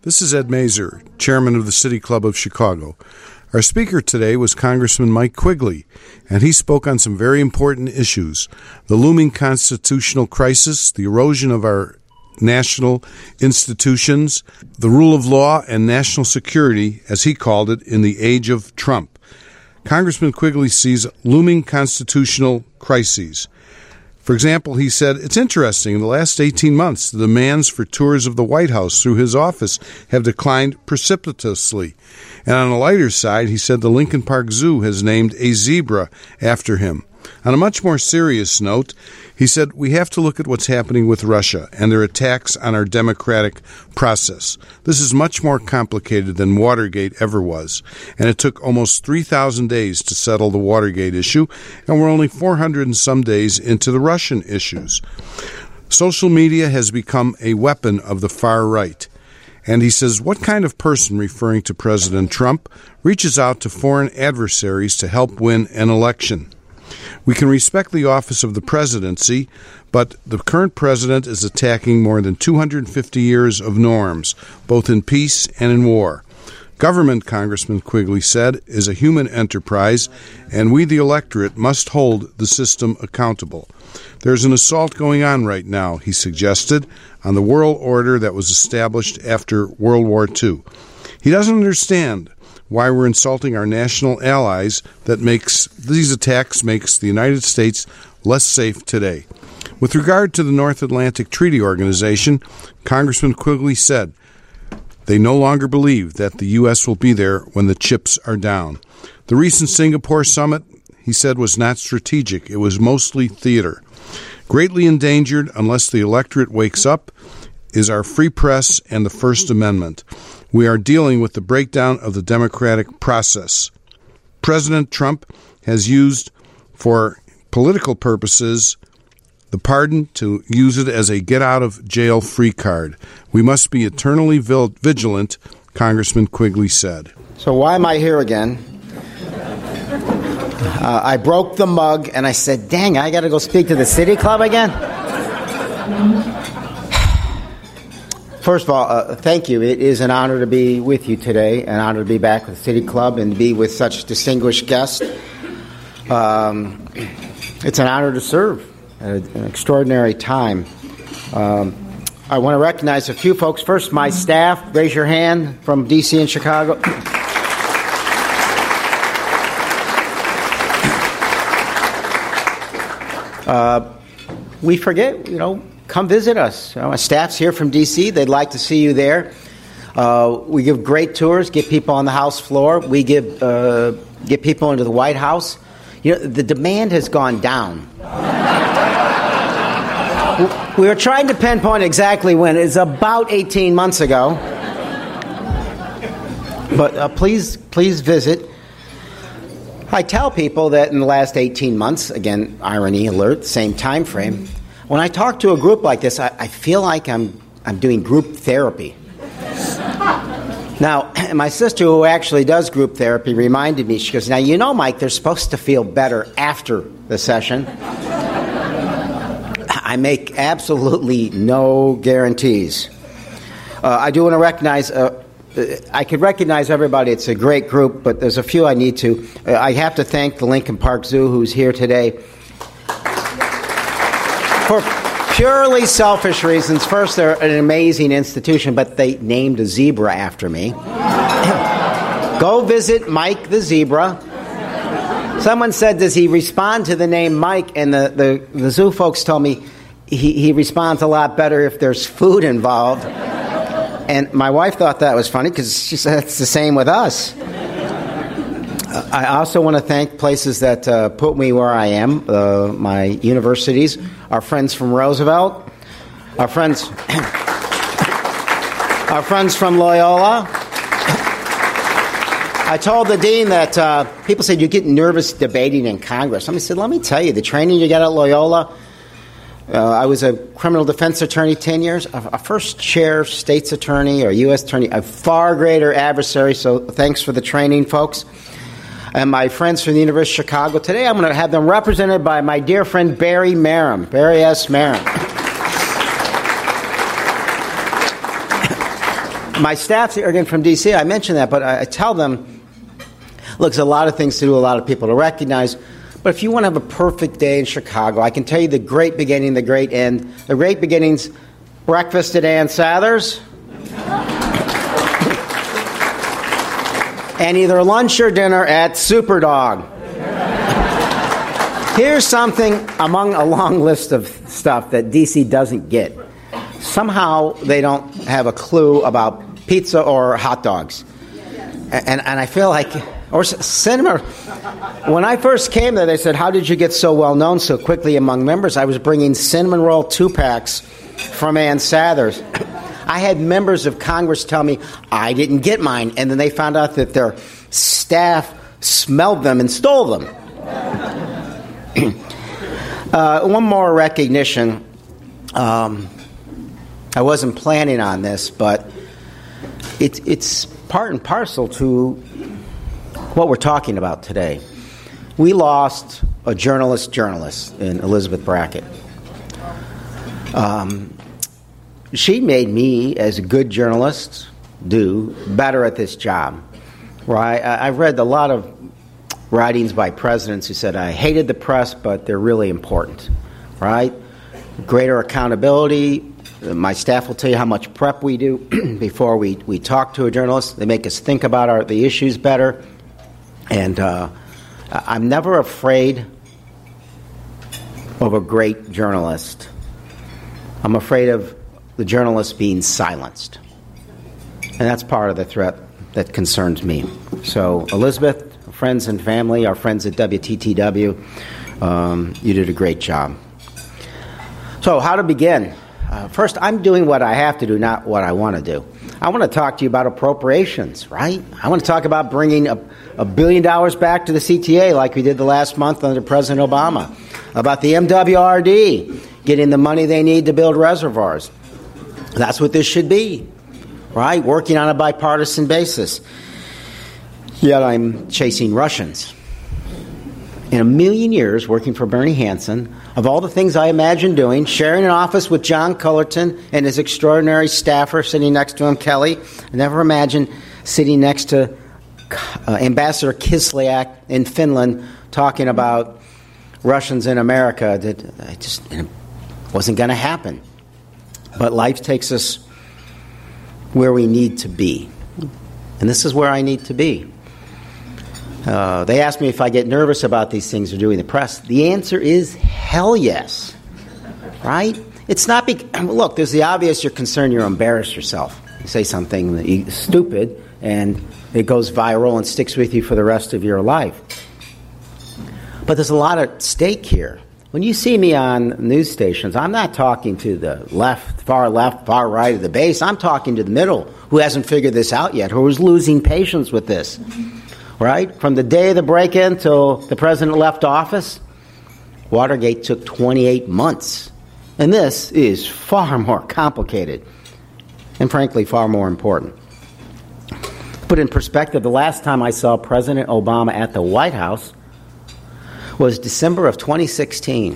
This is Ed Mazer, chairman of the City Club of Chicago. Our speaker today was Congressman Mike Quigley, and he spoke on some very important issues: the looming constitutional crisis, the erosion of our national institutions, the rule of law, and national security, as he called it, in the age of Trump. Congressman Quigley sees looming constitutional crises. For example, he said, "It's interesting, in the last 18 months, the demands for tours of the White House through his office have declined precipitously." And on a lighter side, he said the Lincoln Park Zoo has named a zebra after him. On a much more serious note, he said, "We have to look at what's happening with Russia and their attacks on our democratic process. This is much more complicated than Watergate ever was, and it took almost 3,000 days to settle the Watergate issue, and we're only 400 and some days into the Russian issues. Social media has become a weapon of the far right." And he says, "What kind of person," referring to President Trump, "reaches out to foreign adversaries to help win an election? We can respect the office of the presidency, but the current president is attacking more than 250 years of norms, both in peace and in war. Government," Congressman Quigley said, "is a human enterprise, and we, the electorate, must hold the system accountable. There's an assault going on right now," he suggested, "on the world order that was established after World War II. He doesn't understand why we're insulting our national allies. These attacks makes the United States less safe today." With regard to the North Atlantic Treaty Organization, Congressman Quigley said, "They no longer believe that the U.S. will be there when the chips are down. The recent Singapore summit," he said, "was not strategic. It was mostly theater. Greatly endangered, unless the electorate wakes up, is our free press and the First Amendment. We are dealing with the breakdown of the democratic process. President Trump has used, for political purposes, the pardon to use it as a get-out-of-jail-free card. We must be eternally vigilant," Congressman Quigley said. So why am I here again? I broke the mug, and I said, dang, I got to go speak to the City Club again? First of all, thank you. It is an honor to be with you today, an honor to be back with the City Club and to be with such distinguished guests. It's an honor to serve at an extraordinary time. I want to recognize a few folks. First, my staff. Raise your hand from D.C. and Chicago. We forget, come visit us. My staff's here from D.C. They'd like to see you there. We give great tours, get people on the House floor. We get people into the White House. The demand has gone down. We were trying to pinpoint exactly when. It's about 18 months ago. But please visit. I tell people that in the last 18 months, again, irony alert, same time frame, when I talk to a group like this, I feel like I'm doing group therapy. Now, my sister, who actually does group therapy, reminded me, she goes, "Now, Mike, they're supposed to feel better after the session." I make absolutely no guarantees. I do want to recognize, I could recognize everybody. It's a great group, but there's a few I need to. I have to thank the Lincoln Park Zoo, who's here today. For purely selfish reasons. First, they're an amazing institution, but they named a zebra after me. Go visit Mike the zebra. Someone said, "Does he respond to the name Mike?" And the zoo folks told me he responds a lot better if there's food involved. And my wife thought that was funny because she said it's the same with us. I also want to thank places that put me where I am, my universities, our friends from Roosevelt, our friends from Loyola. I told the dean that people said, "You get nervous debating in Congress." Somebody said, "Let me tell you, the training you get at Loyola." I was a criminal defense attorney 10 years, a first chair state's attorney or U.S. attorney, a far greater adversary, so thanks for the training, folks. And my friends from the University of Chicago. Today I'm going to have them represented by my dear friend Barry Marum, Barry S. Marum. My staff's again from D.C. I mentioned that, but I tell them, look, there's a lot of things to do, a lot of people to recognize. But if you want to have a perfect day in Chicago, I can tell you the great beginning, the great end. The great beginning's breakfast at Ann Sather's, and either lunch or dinner at Superdog. Here's something among a long list of stuff that D.C. doesn't get. Somehow they don't have a clue about pizza or hot dogs. And I feel like, or cinema. When I first came there, they said, how did you get so well known so quickly among members? I was bringing cinnamon roll 2-packs from Ann Sather's. I had members of Congress tell me I didn't get mine, and then they found out that their staff smelled them and stole them. One more recognition. I wasn't planning on this, but it's part and parcel to what we're talking about today. We lost a journalist in Elizabeth Brackett. She made me, as a good journalist, do better at this job. Right? I've read a lot of writings by presidents who said, I hated the press, but they're really important. Right? Greater accountability. My staff will tell you how much prep we do before we talk to a journalist. They make us think about the issues better. And I'm never afraid of a great journalist. I'm afraid of the journalist being silenced. And that's part of the threat that concerns me. So, Elizabeth, friends and family, our friends at WTTW, you did a great job. So, how to begin? First, I'm doing what I have to do, not what I want to do. I want to talk to you about appropriations, right? I want to talk about bringing $1 billion back to the CTA like we did the last month under President Obama, about the MWRD, getting the money they need to build reservoirs. That's what this should be, right? Working on a bipartisan basis. Yet I'm chasing Russians. In a million years, working for Bernie Hansen, of all the things I imagined doing, sharing an office with John Cullerton and his extraordinary staffer sitting next to him, Kelly, I never imagined sitting next to Ambassador Kislyak in Finland talking about Russians in America. It wasn't going to happen. But life takes us where we need to be. And this is where I need to be. They ask me if I get nervous about these things or doing the press. The answer is hell yes. Right? It's not look, there's the obvious, you're concerned, you're embarrassed yourself. You say something stupid, and it goes viral and sticks with you for the rest of your life. But there's a lot at stake here. When you see me on news stations, I'm not talking to the left, far right of the base. I'm talking to the middle, who hasn't figured this out yet, who is losing patience with this. Right? From the day of the break-in till the president left office, Watergate took 28 months. And this is far more complicated and, frankly, far more important. Put in perspective, the last time I saw President Obama at the White House was December of 2016,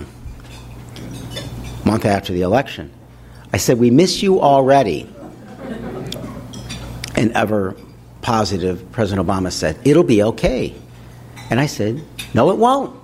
a month after the election. I said, we miss you already. And ever positive, President Obama said, it'll be okay. And I said, no, it won't.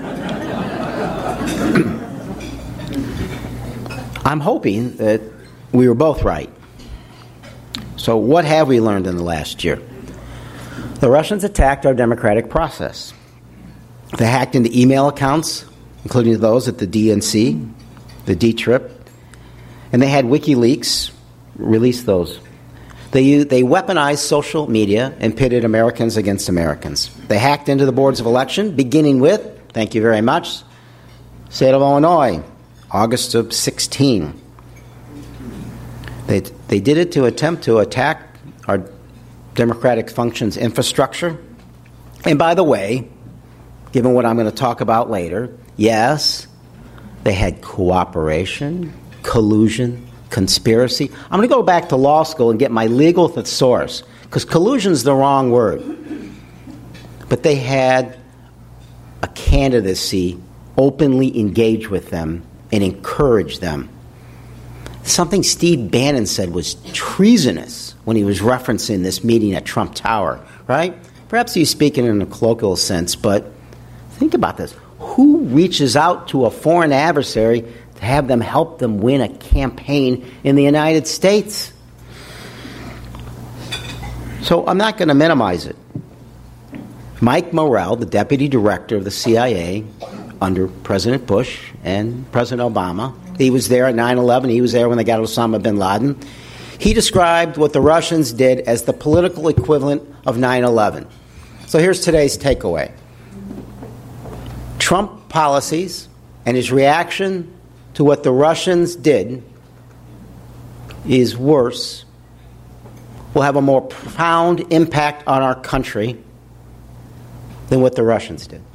I'm hoping that we were both right. So what have we learned in the last year? The Russians attacked our democratic process. They hacked into email accounts, including those at the DNC, the D-Trip, and they had WikiLeaks release those. They weaponized social media and pitted Americans against Americans. They hacked into the boards of election, beginning with, thank you very much, State of Illinois, August of 16. They did it to attempt to attack our democratic functions infrastructure. And by the way, given what I'm going to talk about later, yes, they had cooperation, collusion, conspiracy. I'm going to go back to law school and get my legal thesaurus, because collusion's the wrong word. But they had a candidacy openly engage with them and encourage them. something Steve Bannon said was treasonous when he was referencing this meeting at Trump Tower, right? Perhaps he's speaking in a colloquial sense, but think about this. Who reaches out to a foreign adversary to have them help them win a campaign in the United States? So I'm not going to minimize it. Mike Morrell, the deputy director of the CIA under President Bush and President Obama, he was there at 9/11. He was there when they got Osama bin Laden. He described what the Russians did as the political equivalent of 9/11. So here's today's takeaway. Trump policies and his reaction to what the Russians did is worse, will have a more profound impact on our country than what the Russians did.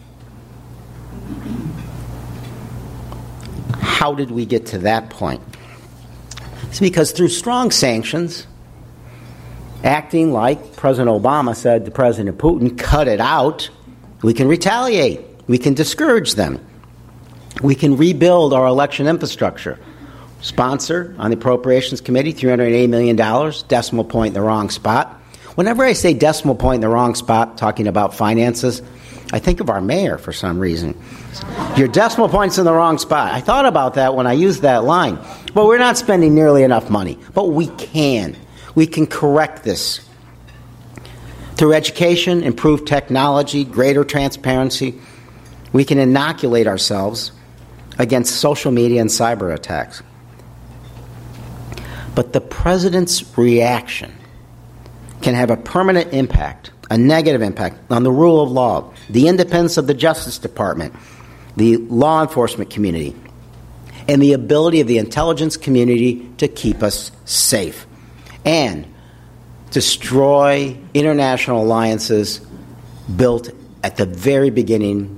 How did we get to that point? It's because through strong sanctions, acting like President Obama said to President Putin, cut it out, we can retaliate. We can discourage them. We can rebuild our election infrastructure. Sponsor on the Appropriations Committee, $380 million, decimal point in the wrong spot. Whenever I say decimal point in the wrong spot, talking about finances, I think of our mayor for some reason. Your decimal point's in the wrong spot. I thought about that when I used that line. But we're not spending nearly enough money. But we can. We can correct this. Through education, improved technology, greater transparency, we can inoculate ourselves against social media and cyber attacks. But the president's reaction can have a permanent impact, a negative impact, on the rule of law, the independence of the Justice Department, the law enforcement community, and the ability of the intelligence community to keep us safe, and destroy international alliances built at the very beginning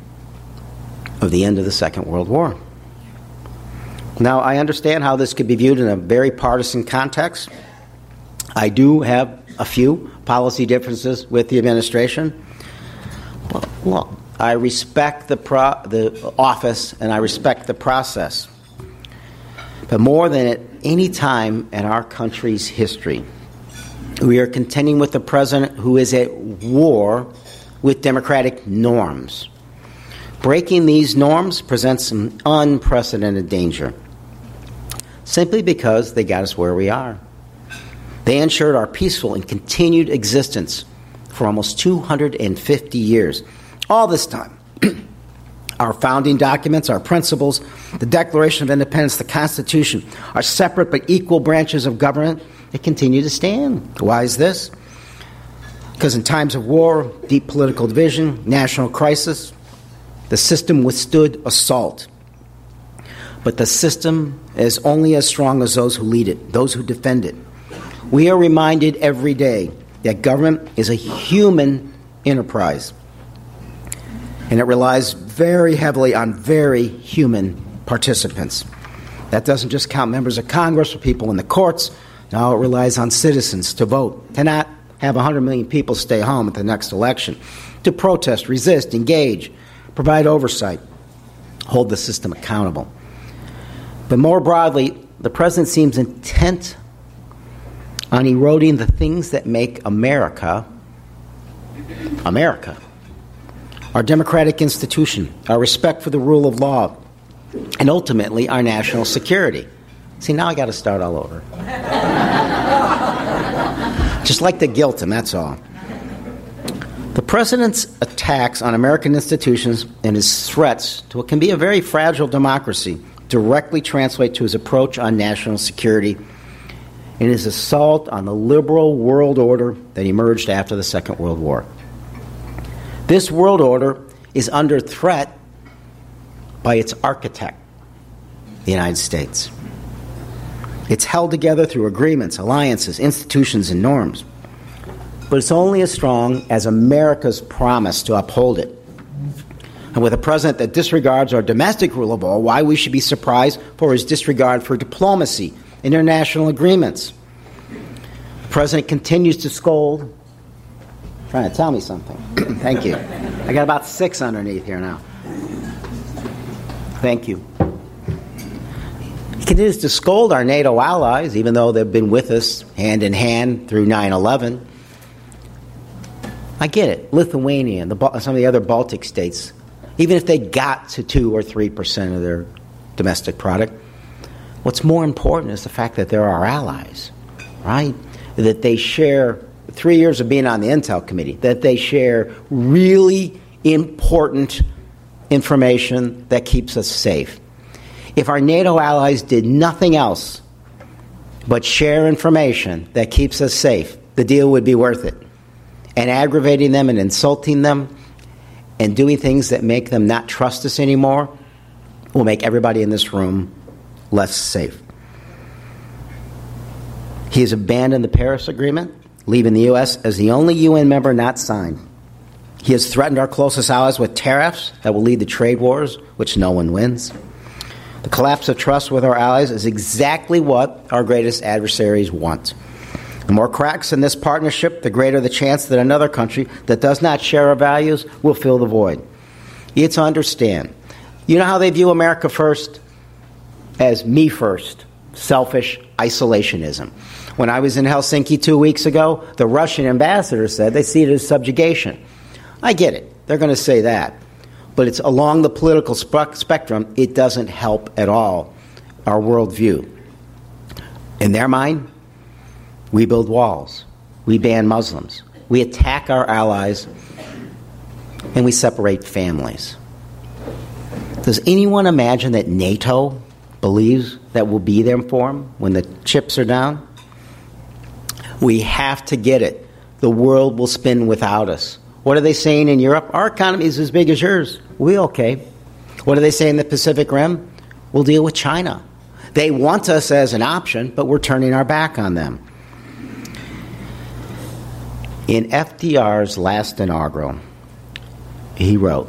of the end of the Second World War. Now, I understand how this could be viewed in a very partisan context. I do have a few policy differences with the administration. Well, I respect the office and I respect the process. But more than at any time in our country's history, we are contending with a president who is at war with democratic norms. Breaking these norms presents some unprecedented danger, simply because they got us where we are. They ensured our peaceful and continued existence for almost 250 years. All this time, our founding documents, our principles, the Declaration of Independence, the Constitution, are separate but equal branches of government. They continue to stand. Why is this? Because in times of war, deep political division, national crisis, the system withstood assault. But the system is only as strong as those who lead it, those who defend it. We are reminded every day that government is a human enterprise, and it relies very heavily on very human participants. That doesn't just count members of Congress or people in the courts. No, it relies on citizens to vote, to not have 100 million people stay home at the next election, to protest, resist, engage, provide oversight, hold the system accountable. But more broadly, the president seems intent on eroding the things that make America, America. Our democratic institution, our respect for the rule of law, and ultimately our national security. See, now I got to start all over. Just like to guilt him, that's all. The president's attacks on American institutions and his threats to what can be a very fragile democracy directly translate to his approach on national security and his assault on the liberal world order that emerged after the Second World War. This world order is under threat by its architect, the United States. It's held together through agreements, alliances, institutions, and norms. But it's only as strong as America's promise to uphold it. And with a president that disregards our domestic rule of law, why we should be surprised for his disregard for diplomacy, international agreements. The president continues to scold. Trying to tell me something. Thank you. I got about 6 underneath here now. Thank you. He continues to scold our NATO allies, even though they've been with us hand in hand through 9/11. I get it. Lithuania and some of the other Baltic states, even if they got to 2 or 3% of their domestic product, what's more important is the fact that they're our allies, right? That they share 3 years of being on the Intel Committee, that they share really important information that keeps us safe. If our NATO allies did nothing else but share information that keeps us safe, the deal would be worth it. And aggravating them and insulting them and doing things that make them not trust us anymore will make everybody in this room less safe. He has abandoned the Paris Agreement, leaving the U.S. as the only UN member not signed. He has threatened our closest allies with tariffs that will lead to trade wars, which no one wins. The collapse of trust with our allies is exactly what our greatest adversaries want. The more cracks in this partnership, the greater the chance that another country that does not share our values will fill the void. You need to understand. You know how they view America first? As me first. Selfish isolationism. When I was in Helsinki 2 weeks ago, the Russian ambassador said they see it as subjugation. I get it. They're going to say that. But it's along the political spectrum, it doesn't help at all our worldview. In their mind, we build walls. We ban Muslims. We attack our allies. And we separate families. Does anyone imagine that NATO believes that we'll be there for them when the chips are down? We have to get it. The world will spin without us. What are they saying in Europe? Our economy is as big as yours. We're okay. What do they say in the Pacific Rim? We'll deal with China. They want us as an option, but we're turning our back on them. In FDR's last inaugural, he wrote,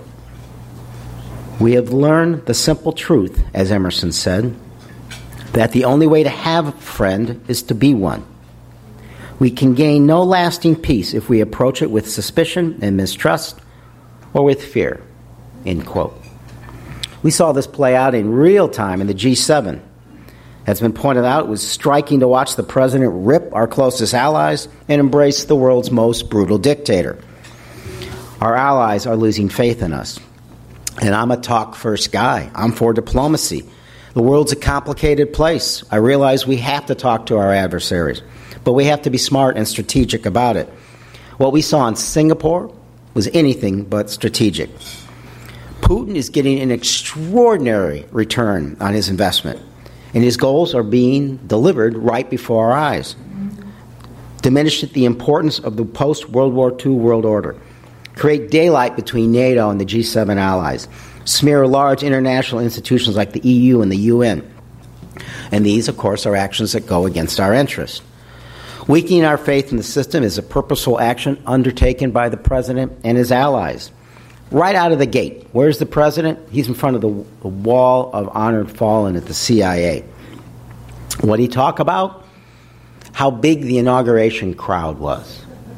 "We have learned the simple truth," as Emerson said, "that the only way to have a friend is to be one. We can gain no lasting peace if we approach it with suspicion and mistrust or with fear." End quote. We saw this play out in real time in the G7. As been pointed out, it was striking to watch the president rip our closest allies and embrace the world's most brutal dictator. Our allies are losing faith in us. And I'm a talk-first guy. I'm for diplomacy. The world's a complicated place. I realize we have to talk to our adversaries, but we have to be smart and strategic about it. What we saw in Singapore was anything but strategic. Putin is getting an extraordinary return on his investment, and his goals are being delivered right before our eyes. Diminished the importance of the post-World War II world order. Create daylight between NATO and the G7 allies. Smear large international institutions like the EU and the UN. And these, of course, are actions that go against our interests. Weakening our faith in the system is a purposeful action undertaken by the president and his allies. Right out of the gate. Where's the president? He's in front of the wall of honored fallen at the CIA. What did he talk about? How big the inauguration crowd was.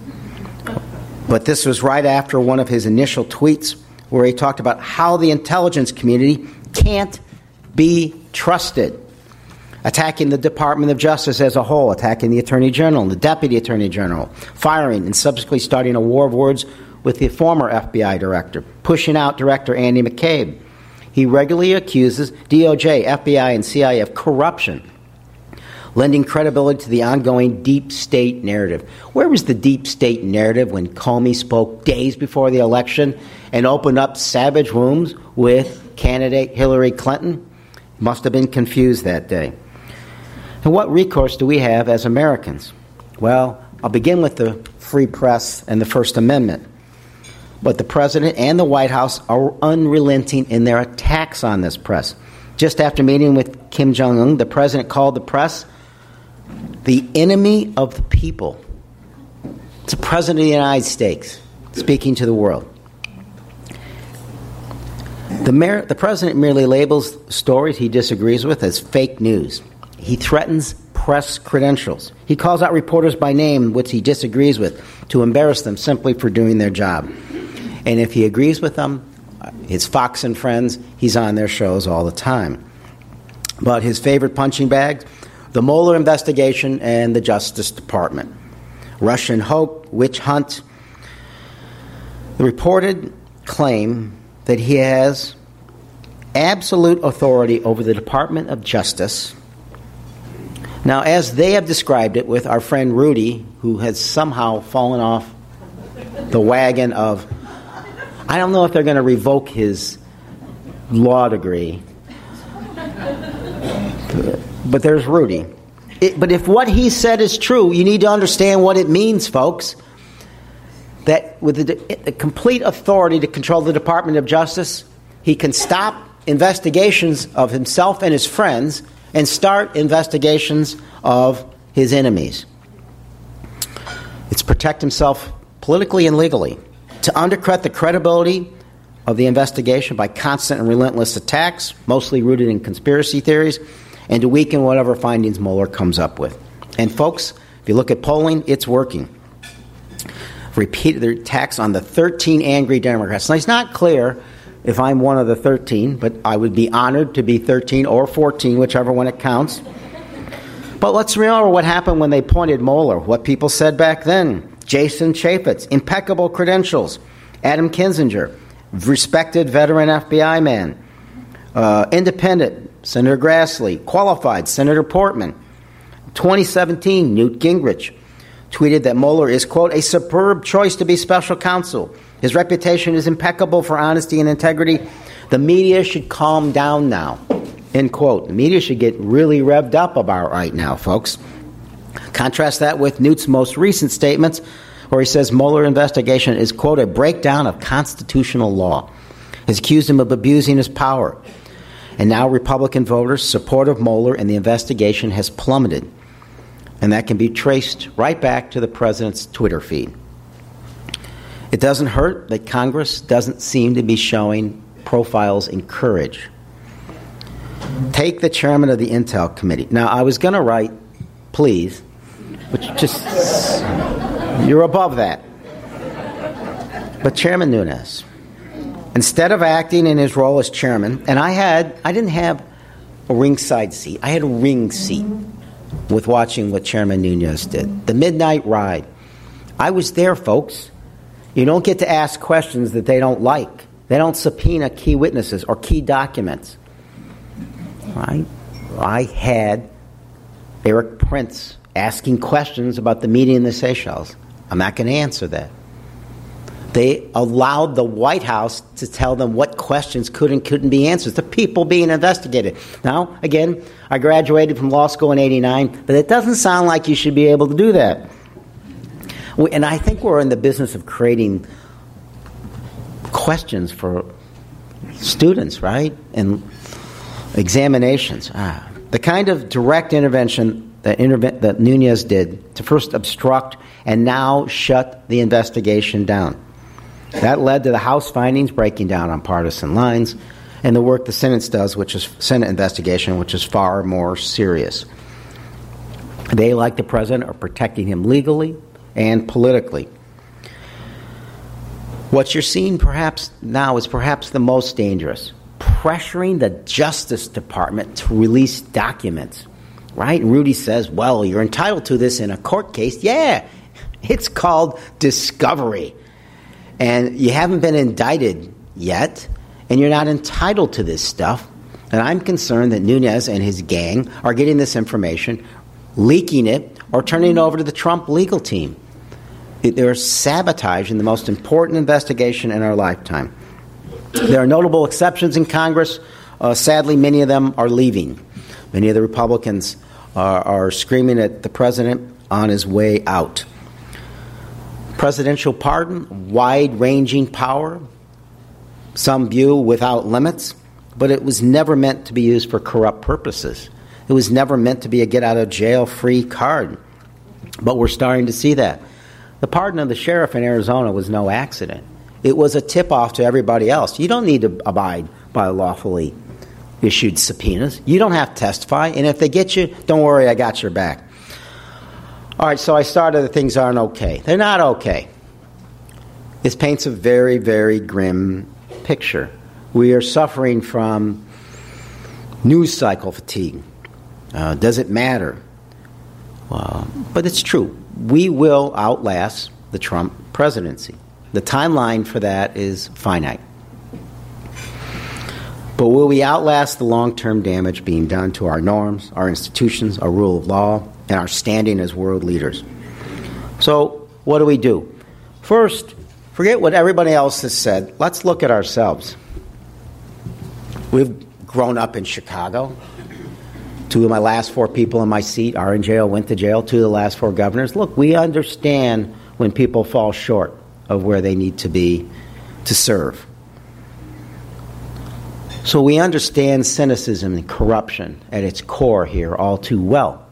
But this was right after one of his initial tweets where he talked about how the intelligence community can't be trusted. Attacking the Department of Justice as a whole, attacking the Attorney General and the Deputy Attorney General, firing and subsequently starting a war of words with the former FBI director, pushing out Director Andy McCabe. He regularly accuses DOJ, FBI, and CIA of corruption, lending credibility to the ongoing deep state narrative. Where was the deep state narrative when Comey spoke days before the election and opened up savage wounds with candidate Hillary Clinton? Must have been confused that day. And what recourse do we have as Americans? Well, I'll begin with the free press and the First Amendment. But the president and the White House are unrelenting in their attacks on this press. Just after meeting with Kim Jong-un, the president called the press the enemy of the people. It's the president of the United States speaking to the world. The president merely labels stories he disagrees with as fake news. He threatens press credentials. He calls out reporters by name, which he disagrees with, to embarrass them simply for doing their job. And if he agrees with them, his Fox and friends, he's on their shows all the time. But his favorite punching bags, the Mueller investigation and the Justice Department. Russian hoax, witch hunt. The reported claim that he has absolute authority over the Department of Justice. Now, as they have described it with our friend Rudy, who has somehow fallen off the wagon of, I don't know if they're going to revoke his law degree, but there's Rudy. But if what he said is true, you need to understand what it means, folks. That with the complete authority to control the Department of Justice, he can stop investigations of himself and his friends and start investigations of his enemies. It's protect himself politically and legally. To undercut the credibility of the investigation by constant and relentless attacks, mostly rooted in conspiracy theories, and to weaken whatever findings Mueller comes up with. And folks, if you look at polling, it's working. Repeated their attacks on the 13 angry Democrats. Now, it's not clear if I'm one of the 13, but I would be honored to be 13 or 14, whichever one it counts. But let's remember what happened when they appointed Mueller, what people said back then. Jason Chaffetz, impeccable credentials. Adam Kinzinger, respected veteran FBI man. Independent, Senator Grassley. Qualified, Senator Portman. 2017, Newt Gingrich tweeted that Mueller is, quote, a superb choice to be special counsel. His reputation is impeccable for honesty and integrity. The media should calm down now, end quote. The media should get really revved up about right now, folks. Contrast that with Newt's most recent statements where he says Mueller investigation is, quote, a breakdown of constitutional law. Has accused him of abusing his power. And now Republican voters' support of Mueller and the investigation has plummeted. And that can be traced right back to the president's Twitter feed. It doesn't hurt that Congress doesn't seem to be showing profiles in courage. Take the chairman of the Intel Committee. Now, I was going to write, please, but you're above that. But Chairman Nunes, instead of acting in his role as chairman, and I didn't have a ringside seat. I had a ring seat with watching what Chairman Nunes did. The midnight ride. I was there, folks. You don't get to ask questions that they don't like. They don't subpoena key witnesses or key documents. Right? I had Eric Prince asking questions about the meeting in the Seychelles. I'm not going to answer that. They allowed the White House to tell them what questions could and couldn't be answered. The people being investigated. Now, again, I graduated from law school in '89, but it doesn't sound like you should be able to do that. And I think we're in the business of creating questions for students, right? And examinations. The kind of direct intervention that Nunes did to first obstruct and now shut the investigation down. That led to the House findings breaking down on partisan lines and the work the Senate does, which is Senate investigation, which is far more serious. They, like the president, are protecting him legally and politically. What you're seeing perhaps now is perhaps the most dangerous. Pressuring the Justice Department to release documents. Right? And Rudy says, well, you're entitled to this in a court case. Yeah, it's called discovery. And you haven't been indicted yet, and you're not entitled to this stuff. And I'm concerned that Nunes and his gang are getting this information, leaking it, or turning it over to the Trump legal team. They're sabotaging the most important investigation in our lifetime. There are notable exceptions in Congress. Sadly, many of them are leaving. Many of the Republicans are screaming at the president on his way out. Presidential pardon, wide-ranging power, some view without limits, but it was never meant to be used for corrupt purposes. It was never meant to be a get-out-of-jail-free card. But we're starting to see that. The pardon of the sheriff in Arizona was no accident. It was a tip-off to everybody else. You don't need to abide by lawfully issued subpoenas. You don't have to testify, and if they get you, don't worry, I got your back. All right, so I started that things aren't okay. They're not okay. This paints a very, very grim picture. We are suffering from News cycle fatigue. Does it matter? But it's true. We will outlast the Trump presidency. The timeline for that is finite. But will we outlast the long-term damage being done to our norms, our institutions, our rule of law, and our standing as world leaders? So what do we do? First, forget what everybody else has said. Let's look at ourselves. We've grown up in Chicago. 2 of my last 4 people in my seat are in jail, went to jail. 2 of the last 4 governors. Look, we understand when people fall short of where they need to be to serve. So we understand cynicism and corruption at its core here all too well.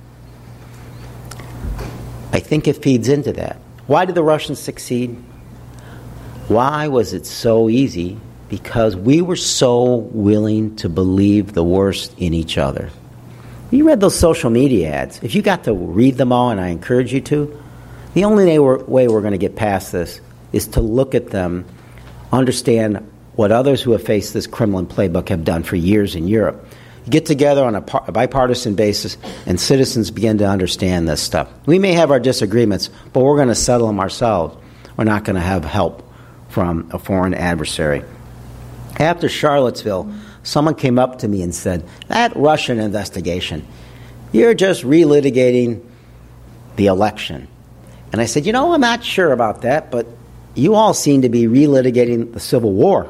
I think it feeds into that. Why did the Russians succeed? Why was it so easy? Because we were so willing to believe the worst in each other. You read those social media ads. If you got to read them all, and I encourage you to, the only way we're going to get past this is to look at them, understand what others who have faced this Kremlin playbook have done for years in Europe. Get together on a bipartisan basis, and citizens begin to understand this stuff. We may have our disagreements, but we're going to settle them ourselves. We're not going to have help from a foreign adversary. After Charlottesville, someone came up to me and said, that Russian investigation, you're just relitigating the election. And I said, I'm not sure about that, but you all seem to be relitigating the Civil War.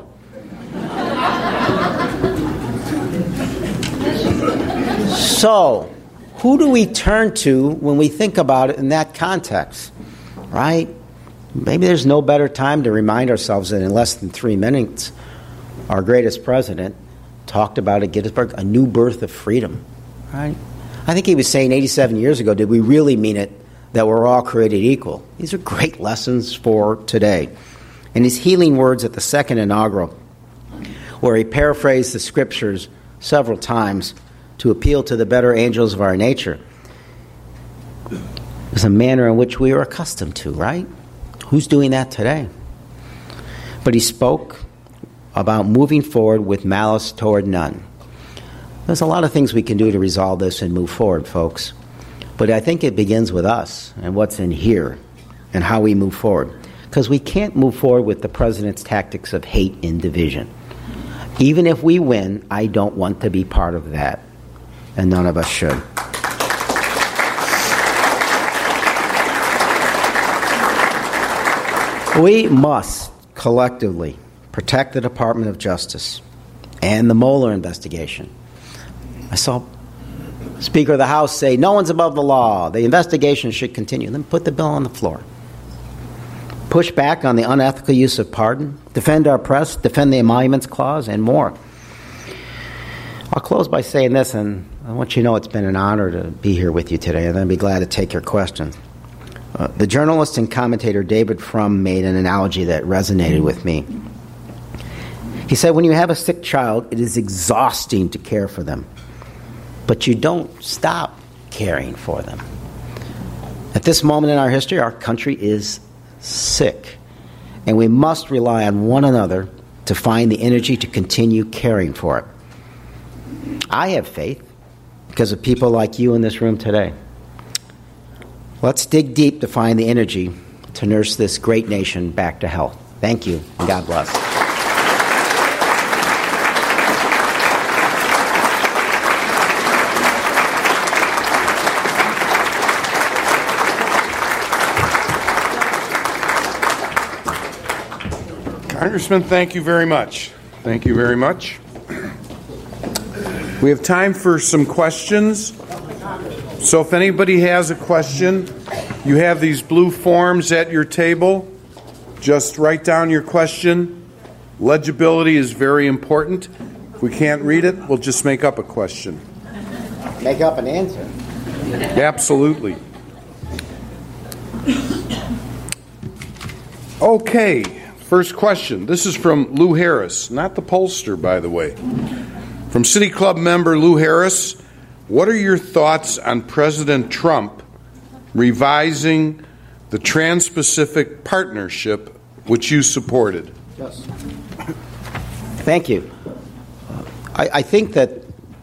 So, who do we turn to when we think about it in that context, right? Maybe there's no better time to remind ourselves that in less than 3 minutes, our greatest president talked about at Gettysburg a new birth of freedom, right? I think he was saying 87 years ago, did we really mean it that we're all created equal? These are great lessons for today. And his healing words at the second inaugural, where he paraphrased the scriptures several times to appeal to the better angels of our nature, is a manner in which we are accustomed to, right? Who's doing that today? But he spoke about moving forward with malice toward none. There's a lot of things we can do to resolve this and move forward, folks. But I think it begins with us and what's in here and how we move forward. Because we can't move forward with the president's tactics of hate and division. Even if we win, I don't want to be part of that. And none of us should. We must collectively protect the Department of Justice and the Mueller investigation. I saw Speaker of the House say, no one's above the law. The investigation should continue. Then put the bill on the floor. Push back on the unethical use of pardon. Defend our press. Defend the Emoluments Clause and more. I'll close by saying this, and I want you to know it's been an honor to be here with you today, and I'd be glad to take your questions. The journalist and commentator David Frum made an analogy that resonated with me. He said, when you have a sick child, it is exhausting to care for them. But you don't stop caring for them. At this moment in our history, our country is sick. And we must rely on one another to find the energy to continue caring for it. I have faith because of people like you in this room today. Let's dig deep to find the energy to nurse this great nation back to health. Thank you, and God bless. Congressman, thank you very much. Thank you very much. We have time for some questions. So if anybody has a question, you have these blue forms at your table. Just write down your question. Legibility is very important. If we can't read it, we'll just make up a question. Make up an answer. Absolutely. Okay, first question. This is from Lou Harris, not the pollster, by the way. From City Club member Lou Harris, what are your thoughts on President Trump revising the Trans-Pacific Partnership, which you supported? Yes. Thank you. I think that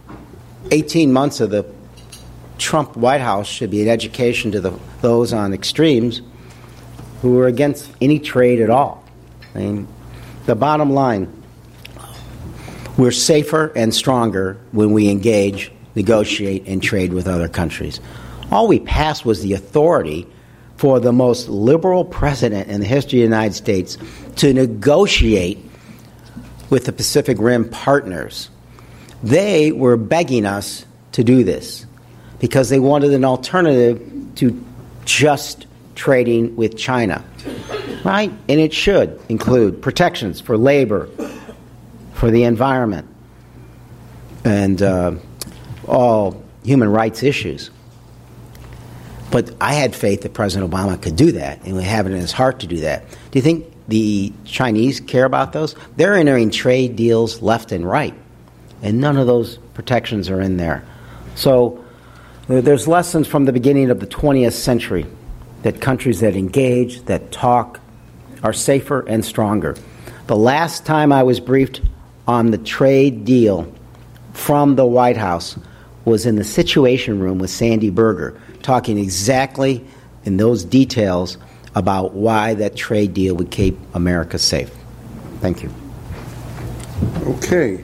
18 months of the Trump White House should be an education to those on extremes who are against any trade at all. I mean, the bottom line, we're safer and stronger when we engage, negotiate, and trade with other countries. All we passed was the authority for the most liberal president in the history of the United States to negotiate with the Pacific Rim partners. They were begging us to do this because they wanted an alternative to just trading with China, right? And it should include protections for labor, for the environment, and all human rights issues. But I had faith that President Obama could do that, and we have it in his heart to do that. Do you think the Chinese care about those? They're entering trade deals left and right, and none of those protections are in there. So there's lessons from the beginning of the 20th century that countries that engage, that talk, are safer and stronger. The last time I was briefed on the trade deal from the White House was in the Situation Room with Sandy Berger, talking exactly in those details about why that trade deal would keep America safe. Thank you. Okay.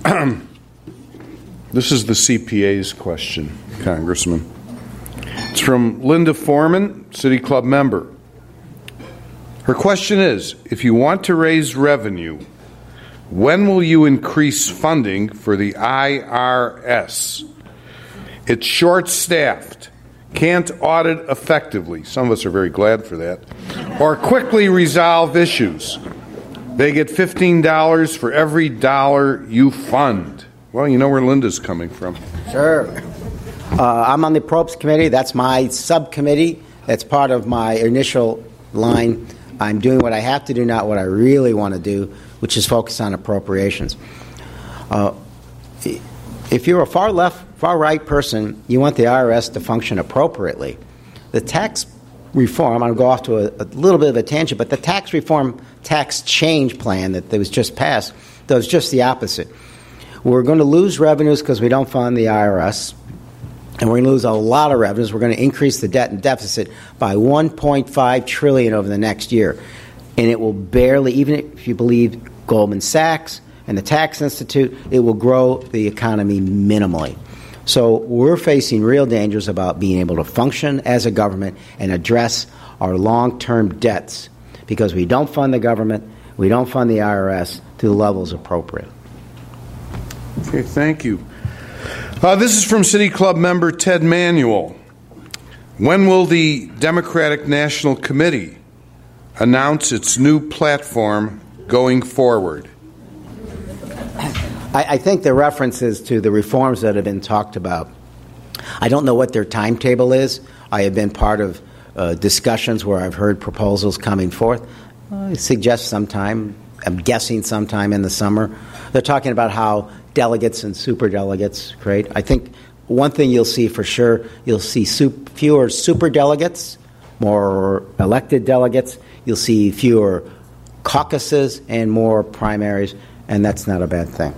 This is the CPA's question, Congressman. It's from Linda Foreman, City Club member. Her question is, if you want to raise revenue, when will you increase funding for the IRS? It's short-staffed, can't audit effectively. Some of us are very glad for that. Or quickly resolve issues. They get $15 for every dollar you fund. Well, you know where Linda's coming from. Sure. I'm on the Appropriations Committee. That's my subcommittee. That's part of my initial line. I'm doing what I have to do, not what I really want to do, which is focus on appropriations. If you're a far left, far right person, you want the IRS to function appropriately. The tax reform, I'm going to go off to a little bit of a tangent, but the tax reform tax change plan that was just passed does just the opposite. We're going to lose revenues because we don't fund the IRS, and we're going to lose a lot of revenues. We're going to increase the debt and deficit by $1.5 trillion over the next year. And it will barely, even if you believe Goldman Sachs and the Tax Institute, it will grow the economy minimally. So we're facing real dangers about being able to function as a government and address our long-term debts because we don't fund the government, we don't fund the IRS to the levels appropriate. Okay, thank you. This is from City Club member Ted Manuel. When will the Democratic National Committee announce its new platform going forward? I think the reference is to the reforms that have been talked about. I don't know what their timetable is. I have been part of discussions where I've heard proposals coming forth. I suggest sometime, I'm guessing sometime in the summer. They're talking about how delegates and superdelegates create. I think one thing you'll see for sure, you'll see fewer superdelegates, more elected delegates. You'll see fewer caucuses and more primaries, and that's not a bad thing.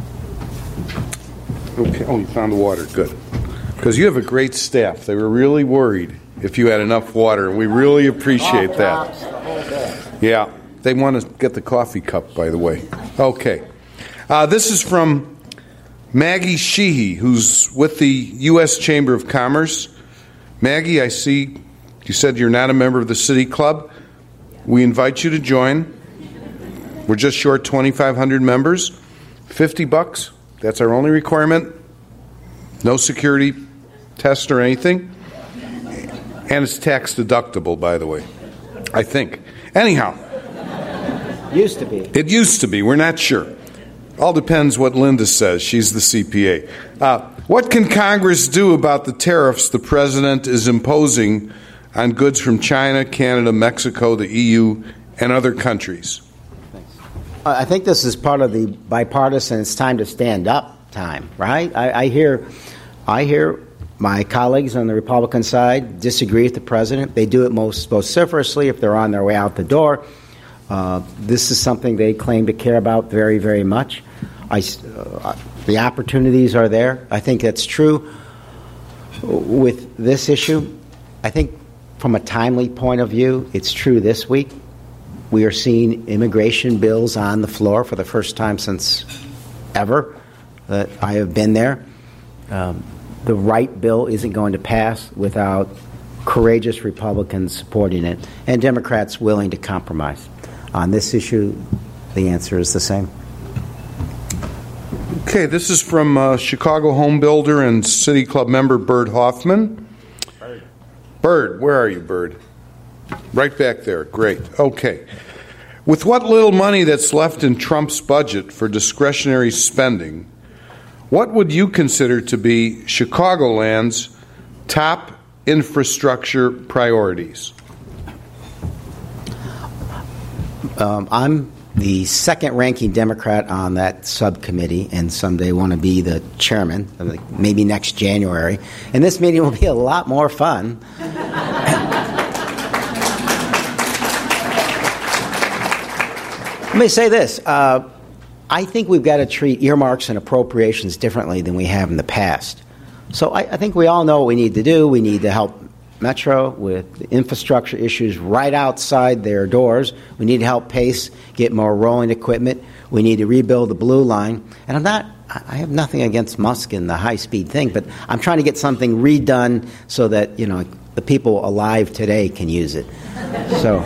Okay. Oh, you found the water. Good. Because you have a great staff. They were really worried if you had enough water, and we really appreciate that. Yeah. They want to get the coffee cup, by the way. Okay. This is from Maggie Sheehy, who's with the U.S. Chamber of Commerce. Maggie, I see you said you're not a member of the City Club. We invite you to join. We're just short 2,500 members. $50. That's our only requirement. No security test or anything. And it's tax deductible, by the way. I think. Anyhow. Used to be. It used to be. We're not sure. All depends what Linda says. She's the CPA. What can Congress do about the tariffs the president is imposing on goods from China, Canada, Mexico, the EU, and other countries? I think this is part of the bipartisan it's time to stand up time, right? I hear my colleagues on the Republican side disagree with the president. They do it most vociferously if they're on their way out the door. This is something they claim to care about very, very much. The opportunities are there. I think that's true with this issue. I think from a timely point of view, it's true this week. We are seeing immigration bills on the floor for the first time since ever that I have been there. The right bill isn't going to pass without courageous Republicans supporting it and Democrats willing to compromise. On this issue, the answer is the same. Okay, this is from Chicago home builder and City Club member Byrd Hoffman. Byrd, where are you, Byrd? Right back there. Great. Okay. With what little money that's left in Trump's budget for discretionary spending, what would you consider to be Chicagoland's top infrastructure priorities? I'm the second-ranking Democrat on that subcommittee, and someday want to be the chairman, maybe next January. And this meeting will be a lot more fun. Let me say this. I think we've got to treat earmarks and appropriations differently than we have in the past. So I think we all know what we need to do. We need to help Metro with the infrastructure issues right outside their doors. We need to help Pace get more rolling equipment. We need to rebuild the Blue Line. And I have nothing against Musk and the high-speed thing, but I'm trying to get something redone so that, the people alive today can use it. So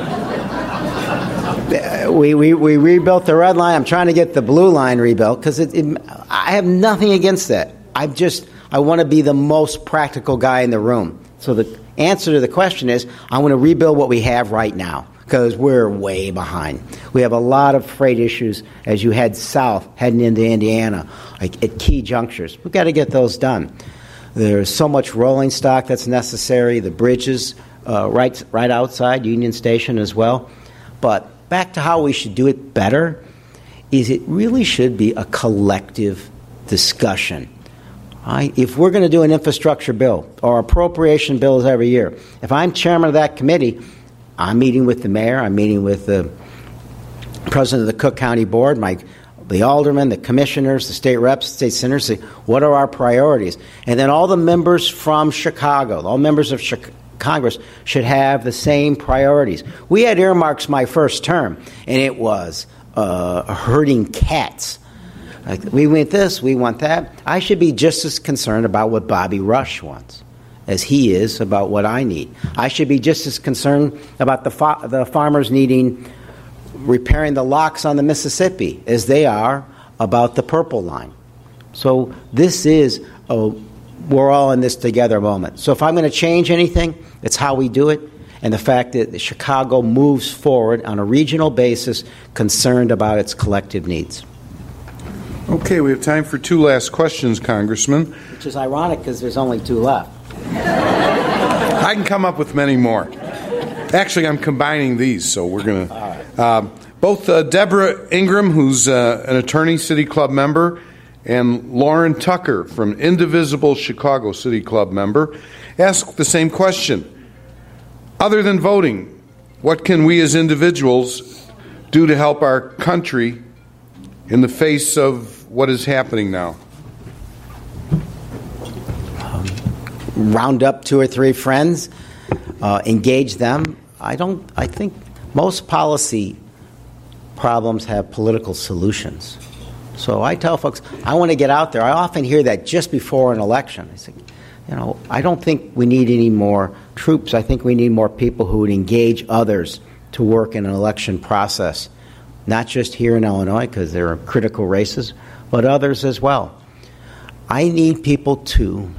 we rebuilt the Red Line. I'm trying to get the Blue Line rebuilt because I have nothing against that. I want to be the most practical guy in the room. So the answer to the question is, I want to rebuild what we have right now because we're way behind. We have a lot of freight issues as you head south, heading into Indiana, like at key junctures. We've got to get those done. There's so much rolling stock that's necessary. The bridges right outside Union Station as well. But back to how we should do it better is it really should be a collective discussion. If we're going to do an infrastructure bill or appropriation bills every year, if I'm chairman of that committee, I'm meeting with the mayor, I'm meeting with the president of the Cook County Board, the aldermen, the commissioners, the state reps, state senators, say, what are our priorities? And then all the members from Chicago, all members of Congress should have the same priorities. We had earmarks my first term, and it was herding cats. Like, we want this, we want that. I should be just as concerned about what Bobby Rush wants as he is about what I need. I should be just as concerned about the farmers repairing the locks on the Mississippi as they are about the Purple Line. So this is we're all in this together moment. So if I'm going to change anything, it's how we do it and the fact that Chicago moves forward on a regional basis concerned about its collective needs. Okay, we have time for two last questions, Congressman. Which is ironic because there's only two left. I can come up with many more. Actually, I'm combining these, so we're going to... both Deborah Ingram, who's an attorney, City Club member, and Lauren Tucker from Indivisible Chicago City Club member, ask the same question. Other than voting, what can we as individuals do to help our country in the face of what is happening now? Round up 2 or 3 friends, engage them. I think most policy problems have political solutions. So I tell folks, I want to get out there. I often hear that just before an election. I say, I don't think we need any more troops. I think we need more people who would engage others to work in an election process, not just here in Illinois because there are critical races, but others as well. I need people to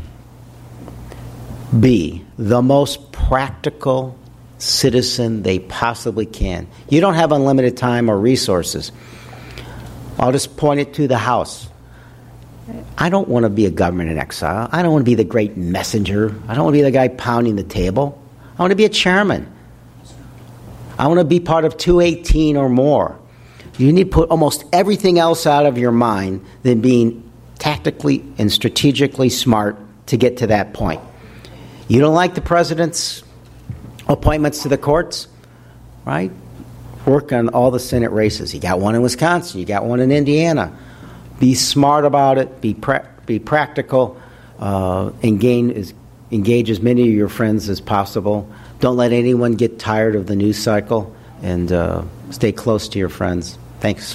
be the most practical citizen they possibly can. You don't have unlimited time or resources. I'll just point it to the House. I don't want to be a government in exile. I don't want to be the great messenger. I don't want to be the guy pounding the table. I want to be a chairman. I want to be part of 218 or more. You need to put almost everything else out of your mind than being tactically and strategically smart to get to that point. You don't like the president's appointments to the courts, right? Work on all the Senate races. You got one in Wisconsin. You got one in Indiana. Be smart about it. Be practical. Engage as many of your friends as possible. Don't let anyone get tired of the news cycle, and stay close to your friends. Thanks.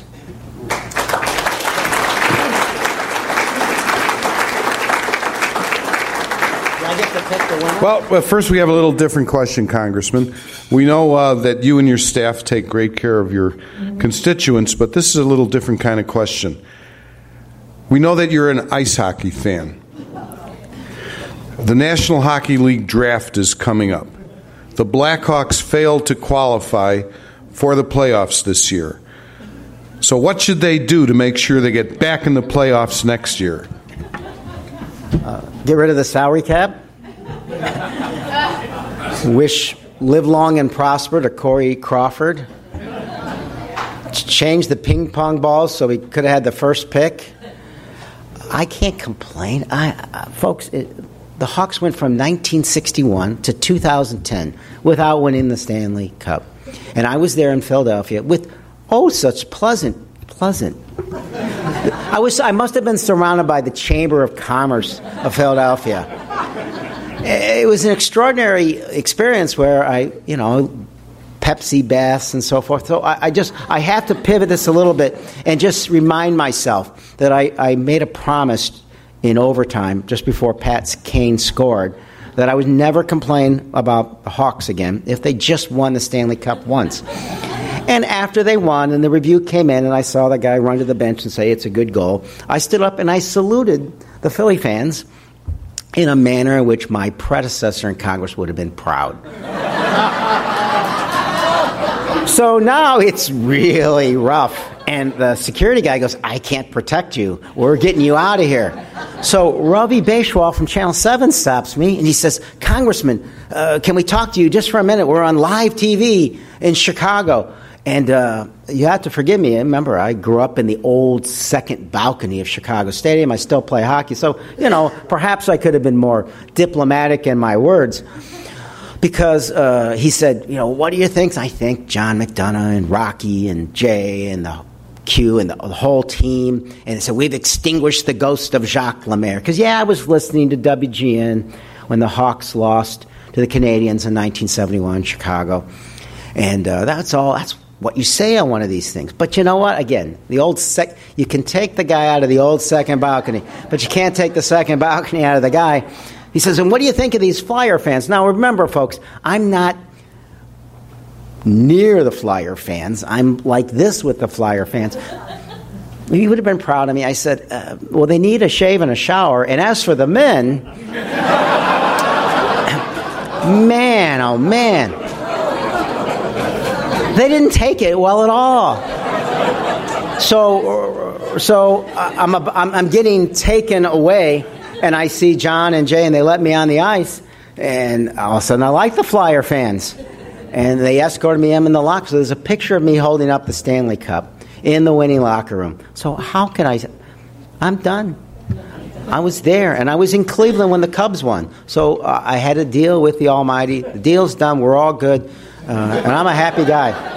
Well, first we have a little different question, Congressman. We know that you and your staff take great care of your constituents, but this is a little different kind of question. We know that you're an ice hockey fan. The National Hockey League draft is coming up. The Blackhawks failed to qualify for the playoffs this year. So what should they do to make sure they get back in the playoffs next year? Get rid of the salary cap. Live long and prosper to Corey Crawford. Change the ping pong balls so we could have had the first pick. I can't complain. Folks, the Hawks went from 1961 to 2010 without winning the Stanley Cup. And I was there in Philadelphia with, such pleasant. I must have been surrounded by the Chamber of Commerce of Philadelphia. It was an extraordinary experience where Pepsi baths and so forth. So I have to pivot this a little bit and just remind myself that I made a promise in overtime just before Pat Kane scored that I would never complain about the Hawks again if they just won the Stanley Cup once. And after they won and the review came in and I saw the guy run to the bench and say it's a good goal, I stood up and I saluted the Philly fans in a manner in which my predecessor in Congress would have been proud. So now it's really rough. And the security guy goes, I can't protect you. We're getting you out of here. So Ravi Beshwal from Channel 7 stops me, and he says, Congressman, can we talk to you just for a minute? We're on live TV in Chicago. And you have to forgive me. Remember, I grew up in the old second balcony of Chicago Stadium. I still play hockey. So, perhaps I could have been more diplomatic in my words. Because he said, what do you think? I think John McDonough and Rocky and Jay and the Q and the whole team. And so we've extinguished the ghost of Jacques Lemaire. Because, I was listening to WGN when the Hawks lost to the Canadiens in 1971 in Chicago. And that's what you say on one of these things. But you know what? Again, you can take the guy out of the old second balcony, but you can't take the second balcony out of the guy. He says, and what do you think of these Flyer fans? Now, remember, folks, I'm not near the Flyer fans. I'm like this with the Flyer fans. He would have been proud of me. I said, well, they need a shave and a shower. And as for the men, man, oh, man. They didn't take it well at all. So I'm getting taken away. And I see John and Jay, and they let me on the ice. And all of a sudden, I like the Flyer fans. And they escorted me in the locker. So there's a picture of me holding up the Stanley Cup in the winning locker room. So how can I'm done. I was there, and I was in Cleveland when the Cubs won. So I had to deal with the Almighty. The deal's done. We're all good. And I'm a happy guy.